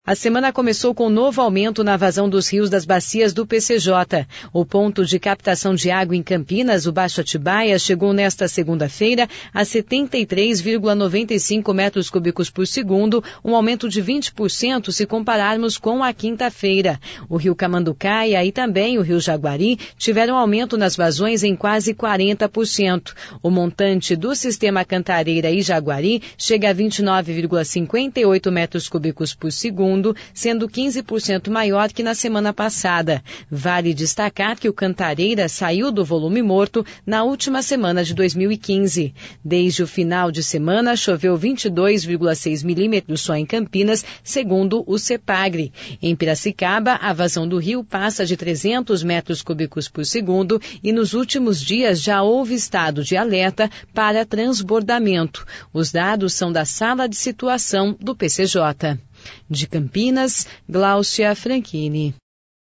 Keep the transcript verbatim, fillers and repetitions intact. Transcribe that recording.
A semana começou com novo aumento na vazão dos rios das bacias do P C J. O ponto de captação de água em Campinas, o Baixo Atibaia, chegou nesta segunda-feira a setenta e três vírgula noventa e cinco metros cúbicos por segundo, um aumento de vinte por cento se compararmos com a quinta-feira. O rio Camanducaia e também o rio Jaguari tiveram aumento nas vazões em quase quarenta por cento. O montante do sistema Cantareira e Jaguari chega a vinte e nove vírgula cinquenta e oito metros cúbicos por segundo, sendo quinze por cento maior que na semana passada. Vale destacar que o Cantareira saiu do volume morto na última semana de dois mil e quinze. Desde o final de semana, choveu vinte e dois vírgula seis milímetros só em Campinas, segundo o CEPAGRE. Em Piracicaba, a vazão do rio passa de trezentos metros cúbicos por segundo e nos últimos dias já houve estado de alerta para transbordamento. Os dados são da Sala de Situação do P C J. De Campinas, Gláucia Franchini.